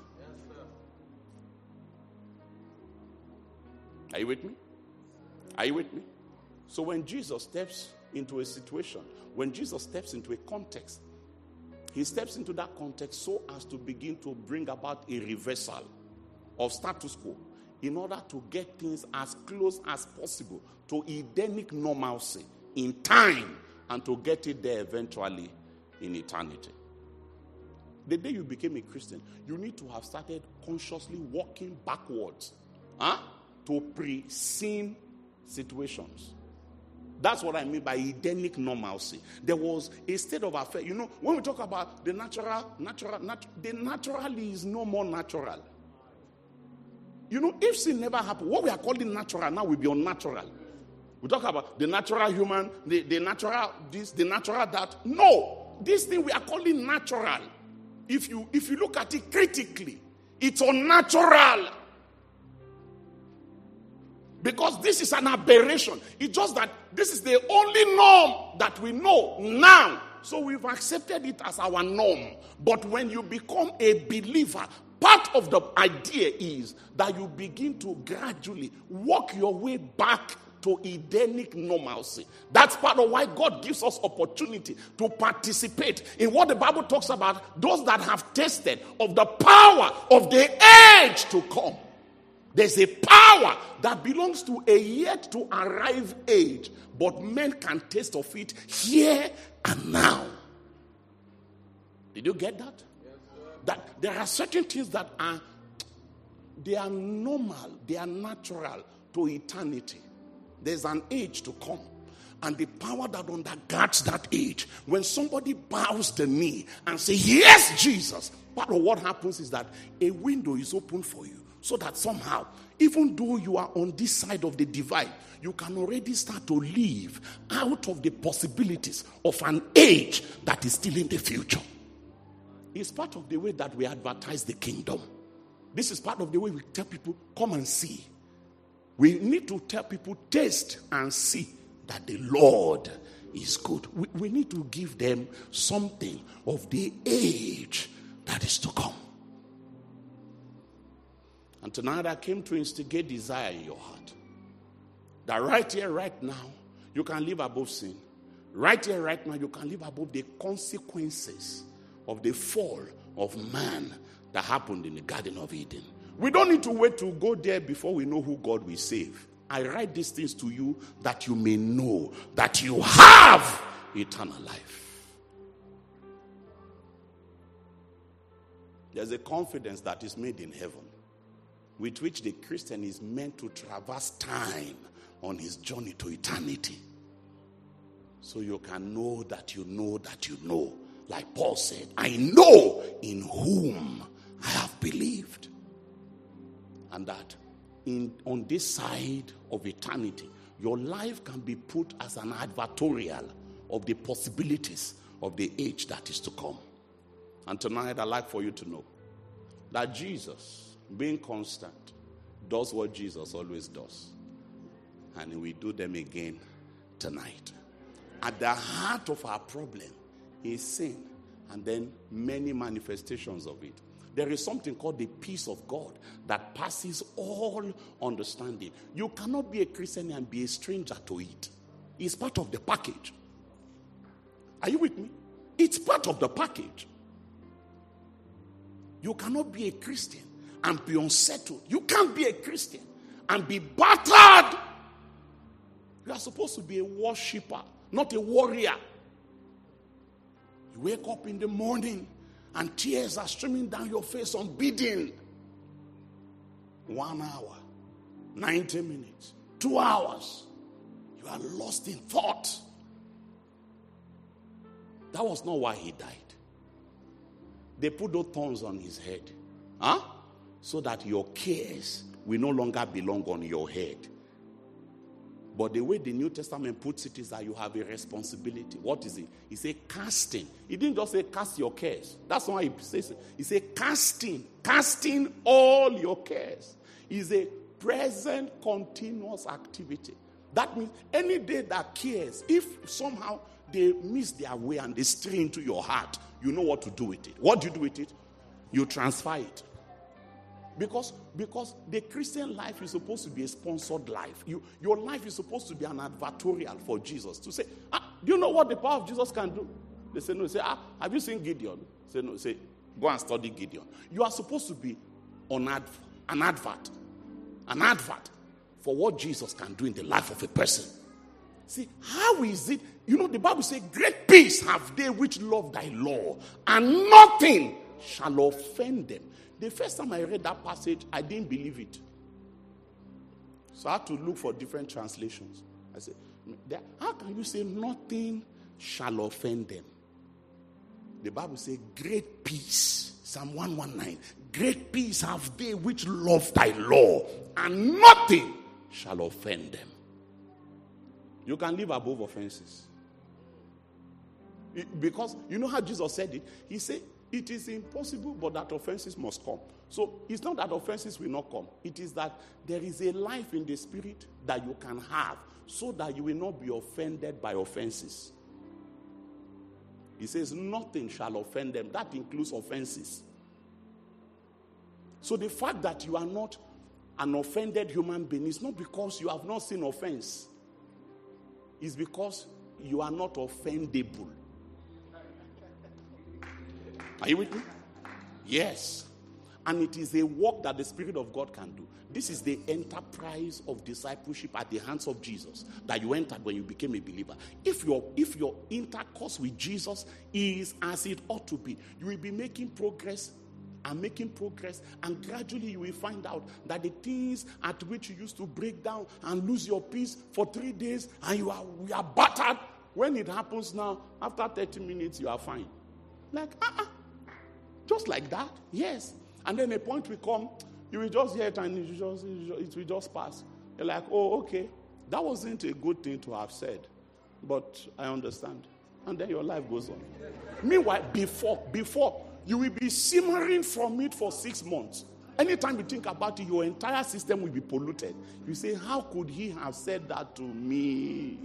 Are you with me? Are you with me? So when Jesus steps into a situation, when Jesus steps into a context, he steps into that context so as to begin to bring about a reversal of status quo in order to get things as close as possible to Edenic normalcy in time and to get it there eventually in eternity. The day you became a Christian, you need to have started consciously walking backwards huh, to pre-sin situations. That's what I mean by Edenic normalcy. There was a state of affair. You know, when we talk about the natural, natural, nat- the natural is no more natural. You know, if sin never happened, what we are calling natural now will be unnatural. We talk about the natural human, the, the natural this, the natural that. No, this thing we are calling natural. If you if you look at it critically, it's unnatural. Because this is an aberration. It's just that this is the only norm that we know now. So we've accepted it as our norm. But when you become a believer, part of the idea is that you begin to gradually walk your way back to Edenic normalcy. That's part of why God gives us opportunity to participate in what the Bible talks about, those that have tasted of the power of the age to come. There's a power that belongs to a yet to arrive age, but men can taste of it here and now. Did you get that? Yes, that there are certain things that are, they are normal, they are natural to eternity. There's an age to come. And the power that undergirds that age, when somebody bows the knee and says, yes, Jesus, part of what happens is that a window is open for you. So that somehow, even though you are on this side of the divide, you can already start to live out of the possibilities of an age that is still in the future. It's part of the way that we advertise the kingdom. This is part of the way we tell people, come and see. We need to tell people, taste and see that the Lord is good. We, we need to give them something of the age that is to come. And tonight I came to instigate desire in your heart. That right here, right now, you can live above sin. Right here, right now, you can live above the consequences of the fall of man that happened in the Garden of Eden. We don't need to wait to go there before we know who God will save. I write these things to you that you may know that you have eternal life. There's a confidence that is made in heaven, with which the Christian is meant to traverse time on his journey to eternity. So you can know that you know that you know. Like Paul said, I know in whom I have believed. And that in on this side of eternity, your life can be put as an advertorial of the possibilities of the age that is to come. And tonight I'd like for you to know that Jesus being constant, does what Jesus always does. And we do them again tonight. At the heart of our problem is sin, and then many manifestations of it. There is something called the peace of God that passes all understanding. You cannot be a Christian and be a stranger to it. It's part of the package. Are you with me? It's part of the package. You cannot be a Christian and be unsettled. You can't be a Christian and be battered. You are supposed to be a worshiper, not a warrior. You wake up in the morning and tears are streaming down your face unbidden. One hour, ninety minutes, two hours. You are lost in thought. That was not why he died. They put those thorns on his head. Huh? So that your cares will no longer belong on your head. But the way the New Testament puts it is that you have a responsibility. What is it? He said casting. He didn't just say cast your cares. That's not why he says it. He said casting. Casting all your cares is a present continuous activity. That means any day that cares, if somehow they miss their way and they stray into your heart, you know what to do with it. What do you do with it? You transfer it. Because, because the Christian life is supposed to be a sponsored life. You, your life is supposed to be an advertorial for Jesus. To say, ah, do you know what the power of Jesus can do? They say, no. They say, ah, have you seen Gideon? Say, no. Say, go and study Gideon. You are supposed to be on ad, an advert. An advert for what Jesus can do in the life of a person. See, how is it? You know, the Bible says, great peace have they which love thy law, and nothing shall offend them. The first time I read that passage, I didn't believe it. So I had to look for different translations. I said, how can you say nothing shall offend them? The Bible says, great peace. Psalm one nineteen. Great peace have they which love thy law, and nothing shall offend them. You can live above offenses. Because you know how Jesus said it? He said, it is impossible, but that offenses must come. So it's not that offenses will not come. It is that there is a life in the spirit that you can have so that you will not be offended by offenses. He says nothing shall offend them. That includes offenses. So the fact that you are not an offended human being is not because you have not seen offense. It's because you are not offendable. Are you with me? Yes. And it is a work that the Spirit of God can do. This is the enterprise of discipleship at the hands of Jesus that you entered when you became a believer. If your, if your intercourse with Jesus is as it ought to be, you will be making progress and making progress, and gradually you will find out that the things at which you used to break down and lose your peace for three days and you are, you are battered, when it happens now, after thirty minutes, you are fine. Like, uh-uh. Just like that, yes. And then a point will come, you will just hear it and it will just, it will just pass. You're like, oh, okay. That wasn't a good thing to have said, but I understand. And then your life goes on. Meanwhile, before, before, you will be simmering from it for six months. Anytime you think about it, your entire system will be polluted. You say, how could he have said that to me?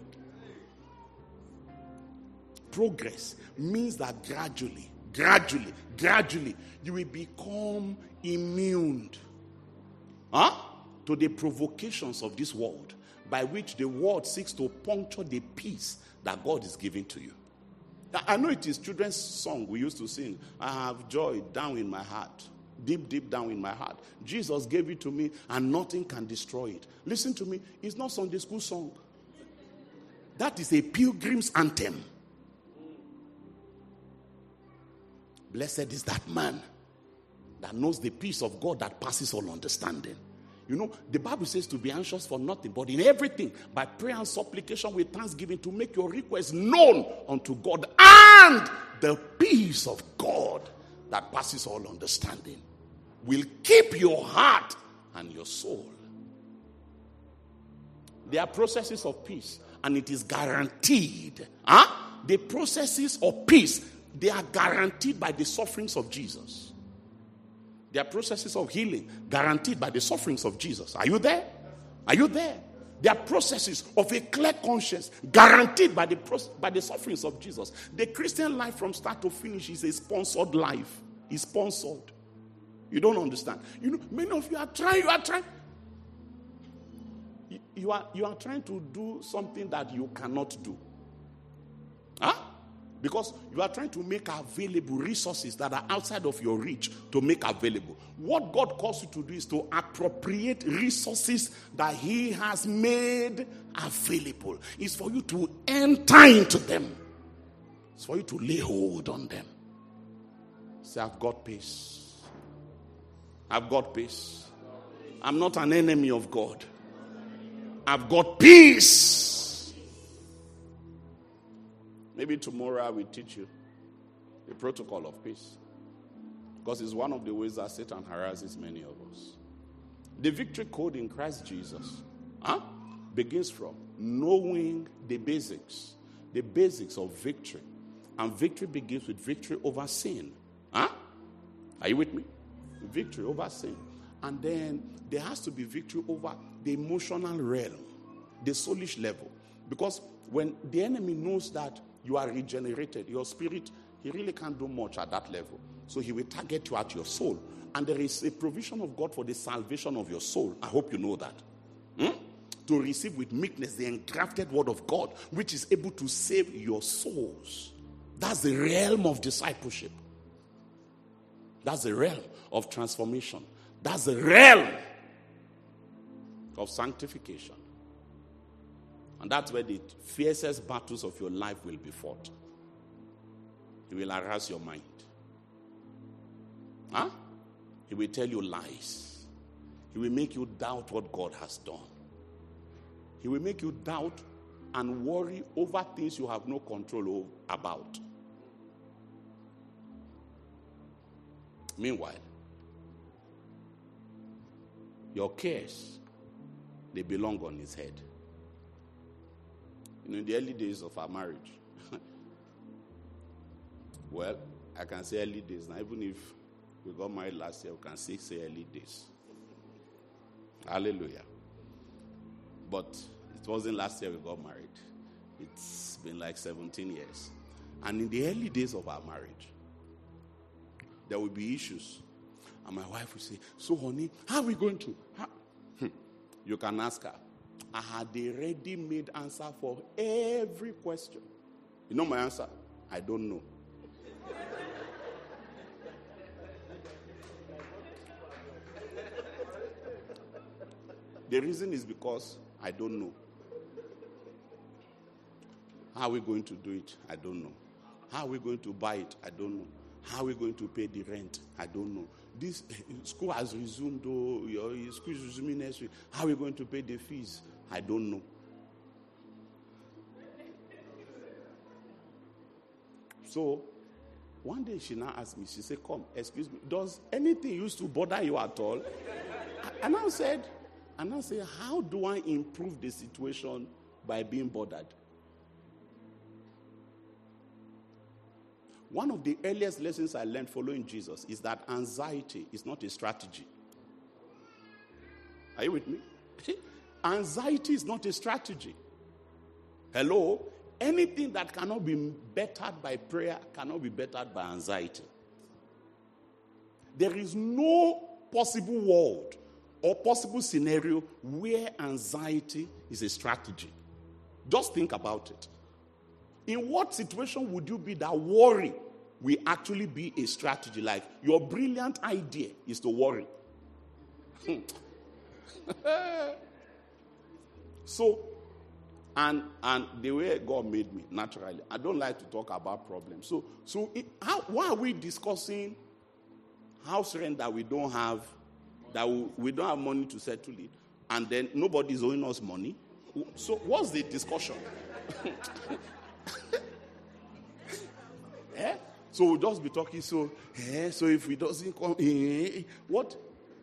Progress means that gradually, Gradually, gradually, you will become immune huh? to the provocations of this world, by which the world seeks to puncture the peace that God is giving to you. I know it is children's song we used to sing. I have joy down in my heart, deep, deep down in my heart. Jesus gave it to me, and nothing can destroy it. Listen to me. It's not Sunday school song. That is a pilgrim's anthem. Blessed is that man that knows the peace of God that passes all understanding. You know, the Bible says to be anxious for nothing, but in everything, by prayer and supplication with thanksgiving, to make your requests known unto God, and the peace of God that passes all understanding will keep your heart and your soul. There are processes of peace, and it is guaranteed. Huh? The processes of peace, they are guaranteed by the sufferings of Jesus. There are processes of healing guaranteed by the sufferings of Jesus. Are you there? Are you there? There are processes of a clear conscience guaranteed by the, by the sufferings of Jesus. The Christian life from start to finish is a sponsored life. It's sponsored. You don't understand. You know, many of you are trying, you are trying. You, you, are, you are trying to do something that you cannot do. Huh? Because you are trying to make available resources that are outside of your reach to make available. What God calls you to do is to appropriate resources that He has made available. It's for you to enter into them. It's for you to lay hold on them. Say, I've got peace. I've got peace. I'm not an enemy of God. I've got peace. Maybe tomorrow I will teach you the protocol of peace. Because it's one of the ways that Satan harasses many of us. The victory code in Christ Jesus huh, begins from knowing the basics. The basics of victory. And victory begins with victory over sin. Huh? Are you with me? Victory over sin. And then there has to be victory over the emotional realm. The soulish level. Because when the enemy knows that you are regenerated, your spirit, he really can't do much at that level. So he will target you at your soul. And there is a provision of God for the salvation of your soul. I hope you know that. Hmm? To receive with meekness the engrafted word of God, which is able to save your souls. That's the realm of discipleship. That's the realm of transformation. That's the realm of sanctification. And that's where the fiercest battles of your life will be fought. He will harass your mind. Huh? He will tell you lies. He will make you doubt what God has done. He will make you doubt and worry over things you have no control about. Meanwhile, your cares, they belong on his head. You know, in the early days of our marriage, well, I can say early days. Now, even if we got married last year, we can still say early days. Hallelujah. But it wasn't last year we got married. It's been like seventeen years. And in the early days of our marriage, there will be issues. And my wife will say, so honey, how are we going to? How? You can ask her. I had a ready-made answer for every question. You know my answer? I don't know. The reason is because I don't know. How are we going to do it? I don't know. How are we going to buy it? I don't know. How are we going to pay the rent? I don't know. This school has resumed, oh, your school is resuming next week. How are we going to pay the fees? I don't know. So, one day she now asked me, she said, come, excuse me, does anything used to bother you at all? And I said, and I said, how do I improve the situation by being bothered? One of the earliest lessons I learned following Jesus is that anxiety is not a strategy. Are you with me? Anxiety is not a strategy. Hello? Anything that cannot be bettered by prayer cannot be bettered by anxiety. There is no possible world or possible scenario where anxiety is a strategy. Just think about it. In what situation would you be that worry will actually be a strategy? Like your brilliant idea is to worry. So, and and the way God made me, naturally, I don't like to talk about problems. So, so it, how, why are we discussing house rent that we don't have, that we, we don't have money to settle it, and then nobody is owing us money? So, what's the discussion? Eh? So we'll just be talking. So, eh, so if it doesn't come, eh, what?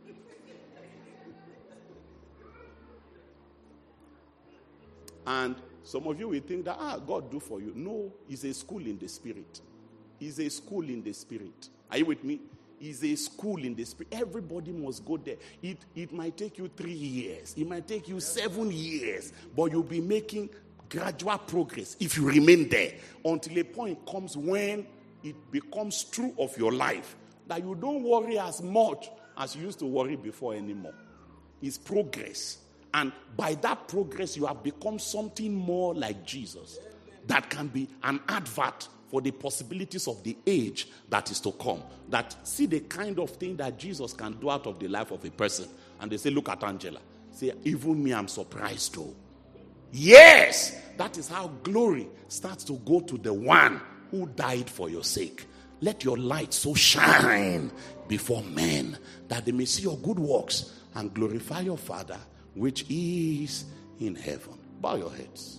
And some of you will think that, ah, God do for you. No, it's a school in the spirit. It's a school in the spirit. Are you with me? is a school in the spirit. Everybody must go there. It, it might take you three years. It might take you seven years. But you'll be making gradual progress if you remain there until a point comes when it becomes true of your life that you don't worry as much as you used to worry before anymore. It's progress. And by that progress, you have become something more like Jesus that can be an advert for the possibilities of the age that is to come. That see the kind of thing that Jesus can do out of the life of a person. And they say, look at Angela. Say, even me, I'm surprised too. Yes, that is how glory starts to go to the one who died for your sake. Let your light so shine before men that they may see your good works and glorify your Father which is in heaven. Bow your heads.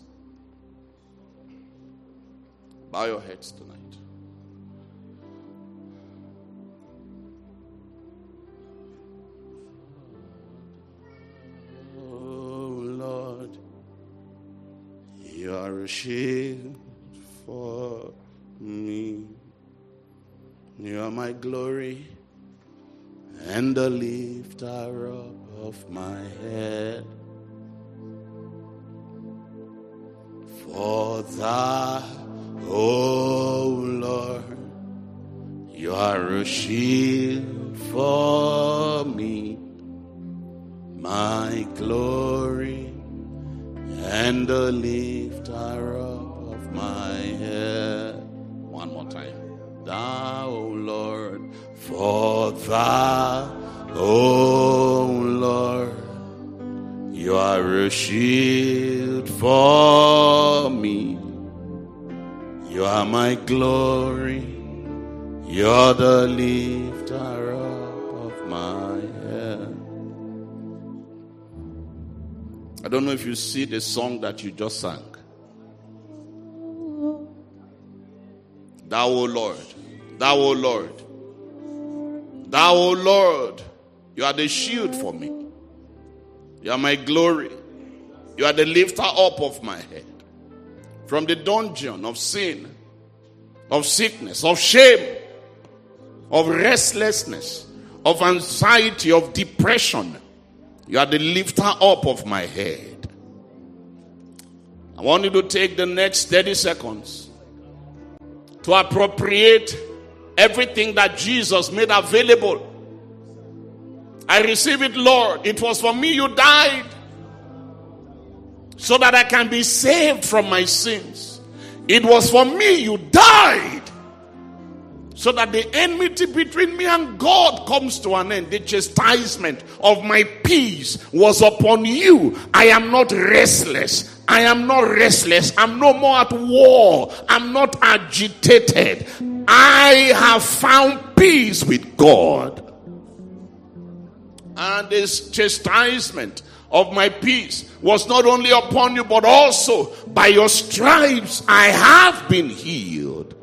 Bow your heads tonight. Oh Lord, you are a shield for me. You are my glory and the lifter up of my head. For thou, O Lord, you are a shield for me, my glory and the lifter up of my head. One more time. Thou, O Lord, for thou, O Lord, you are a shield for me. You are my glory. You're the lifter up of my head. I don't know if you see the song that you just sang. Thou, O Lord, thou, O Lord, thou, O Lord, you are the shield for me. You are my glory. You are the lifter up of my head. From the dungeon of sin, of sickness, of shame, of restlessness, of anxiety, of depression, you are the lifter up of my head. I want you to take the next thirty seconds to appropriate everything that Jesus made available. I receive it, Lord. It was for me you died, so that I can be saved from my sins. It was for me you died, so that the enmity between me and God comes to an end. The chastisement of my peace was upon you. I am not restless. I am not restless. I'm no more at war. I'm not agitated. I have found peace with God. And this chastisement of my peace was not only upon you, but also by your stripes I have been healed.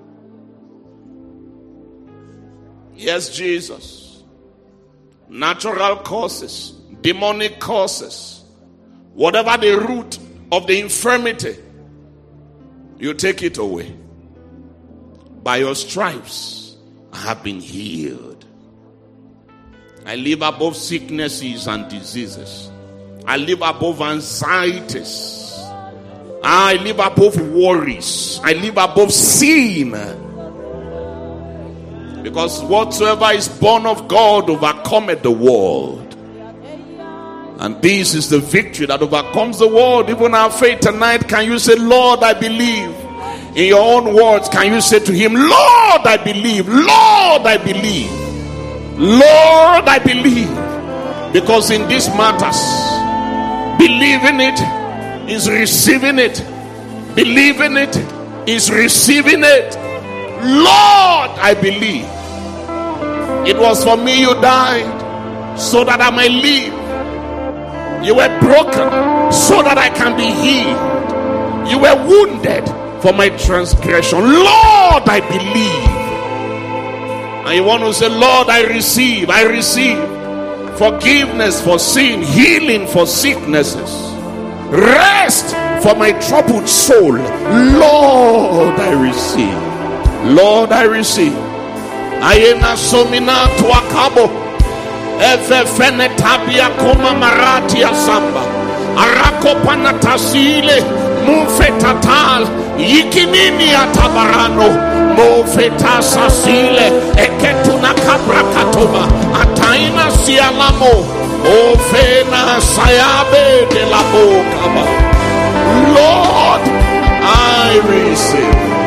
Yes, Jesus. Natural causes, demonic causes, whatever the root of the infirmity, you take it away. By your stripes I have been healed. I live above sicknesses and diseases. I live above anxieties. I live above worries. I live above sin. Because whatsoever is born of God overcometh the world. And this is the victory that overcomes the world. Even our faith tonight, can you say, Lord, I believe? In your own words, can you say to him, Lord, I believe. Lord, I believe. Lord, I believe. Because in these matters, believing it is receiving it. Believing it is receiving it. Lord, I believe. It was for me you died, so that I might live. You were broken, so that I can be healed. You were wounded for my transgression. Lord, I believe. And you want to say, Lord, I receive. I receive forgiveness for sin, healing for sicknesses, rest for my troubled soul. Lord, I receive. Lord, I receive. Ayena somina tuakabo. Eve fenetabia kuma marati ya samba. Arako panatasile. Mufetatal. Yikinini ya tabarano. Mufetasa sile. Eketuna kabra katoba. Ataina sialamo. Ofena sayabe de la boca. Lord, I receive.